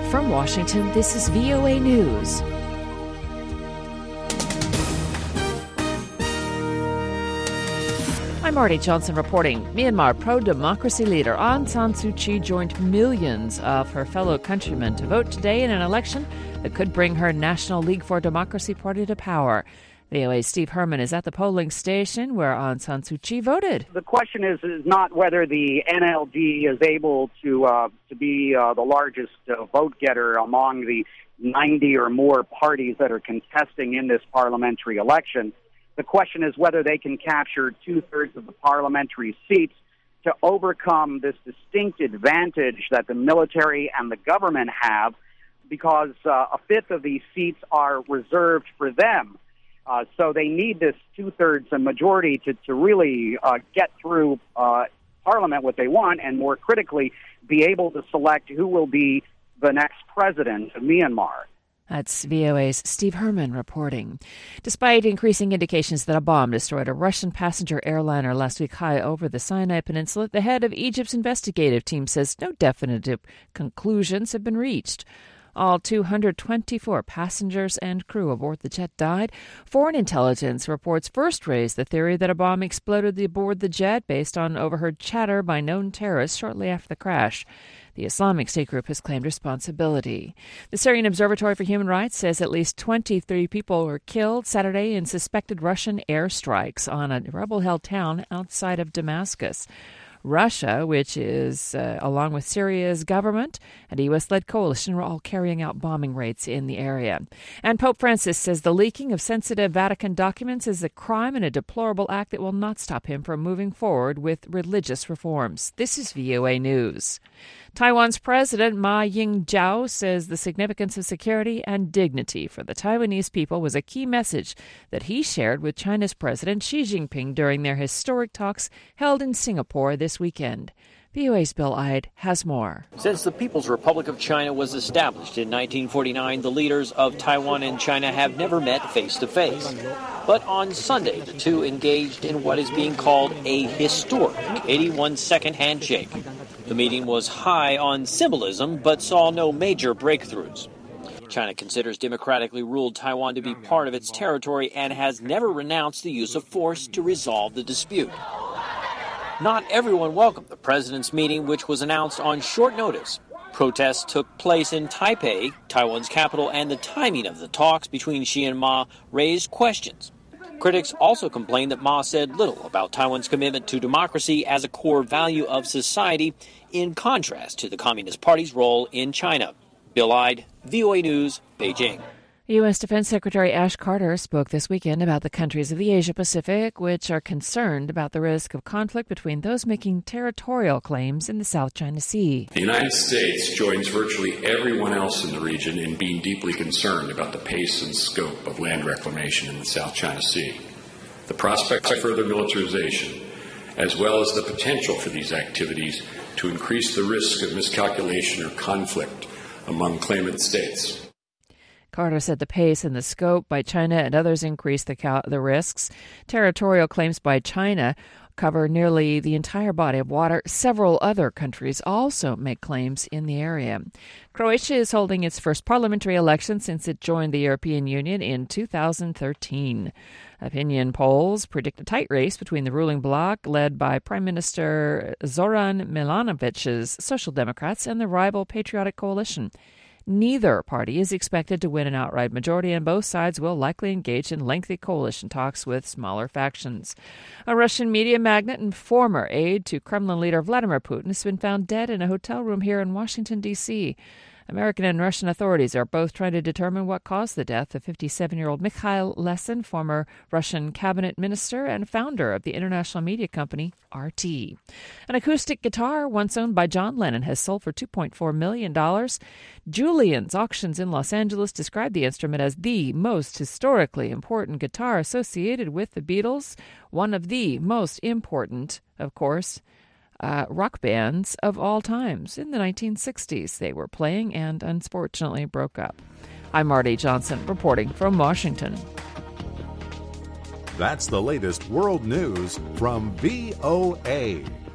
From Washington, this is VOA News. I'm Marty Johnson reporting. Myanmar pro-democracy leader Aung San Suu Kyi joined millions of her fellow countrymen to vote today in an election that could bring her National League for Democracy party to power. VOA's Steve Herman is at the polling station where Aung San Suu Kyi voted. The question is not whether the NLD is able to be the largest vote getter among the 90 or more parties that are contesting in this parliamentary election. The question is whether they can capture two-thirds of the parliamentary seats to overcome this distinct advantage that the military and the government have, because a fifth of these seats are reserved for them. So they need this two-thirds majority to really get through Parliament what they want, and more critically, be able to select who will be the next president of Myanmar. That's VOA's Steve Herman reporting. Despite increasing indications that a bomb destroyed a Russian passenger airliner last week high over the Sinai Peninsula, the head of Egypt's investigative team says no definitive conclusions have been reached. All 224 passengers and crew aboard the jet died. Foreign intelligence reports first raised the theory that a bomb exploded aboard the jet based on overheard chatter by known terrorists shortly after the crash. The Islamic State group has claimed responsibility. The Syrian Observatory for Human Rights says at least 23 people were killed Saturday in suspected Russian airstrikes on a rebel-held town outside of Damascus. Russia, which is, along with Syria's government and a U.S.-led coalition, were all carrying out bombing raids in the area. And Pope Francis says the leaking of sensitive Vatican documents is a crime and a deplorable act that will not stop him from moving forward with religious reforms. This is VOA News. Taiwan's President Ma Ying-jeou says the significance of security and dignity for the Taiwanese people was a key message that he shared with China's President Xi Jinping during their historic talks held in Singapore this weekend. VOA's Bill Ide has more. Since the People's Republic of China was established in 1949, the leaders of Taiwan and China have never met face-to-face. But on Sunday, the two engaged in what is being called a historic 81-second handshake. The meeting was high on symbolism, but saw no major breakthroughs. China considers democratically ruled Taiwan to be part of its territory and has never renounced the use of force to resolve the dispute. Not everyone welcomed the president's meeting, which was announced on short notice. Protests took place in Taipei, Taiwan's capital, and the timing of the talks between Xi and Ma raised questions. Critics also complained that Ma said little about Taiwan's commitment to democracy as a core value of society, in contrast to the Communist Party's role in China. Bill Ide, VOA News, Beijing. U.S. Defense Secretary Ash Carter spoke this weekend about the countries of the Asia-Pacific, which are concerned about the risk of conflict between those making territorial claims in the South China Sea. The United States joins virtually everyone else in the region in being deeply concerned about the pace and scope of land reclamation in the South China Sea. The prospects of further militarization, as well as the potential for these activities to increase the risk of miscalculation or conflict among claimant states. Carter said the pace and the scope by China and others increase the risks. Territorial claims by China cover nearly the entire body of water. Several other countries also make claims in the area. Croatia is holding its first parliamentary election since it joined the European Union in 2013. Opinion polls predict a tight race between the ruling bloc, led by Prime Minister Zoran Milanovic's Social Democrats, and the rival Patriotic Coalition. Neither party is expected to win an outright majority, and both sides will likely engage in lengthy coalition talks with smaller factions. A Russian media magnate and former aide to Kremlin leader Vladimir Putin has been found dead in a hotel room here in Washington, D.C. American and Russian authorities are both trying to determine what caused the death of 57-year-old Mikhail Lesin, former Russian cabinet minister and founder of the international media company RT. An acoustic guitar once owned by John Lennon has sold for $2.4 million. Julien's Auctions in Los Angeles described the instrument as the most historically important guitar associated with the Beatles, one of the most important, of course, rock bands of all times. In the 1960s, they were playing and unfortunately broke up. I'm Marty Johnson, reporting from Washington. That's the latest world news from VOA.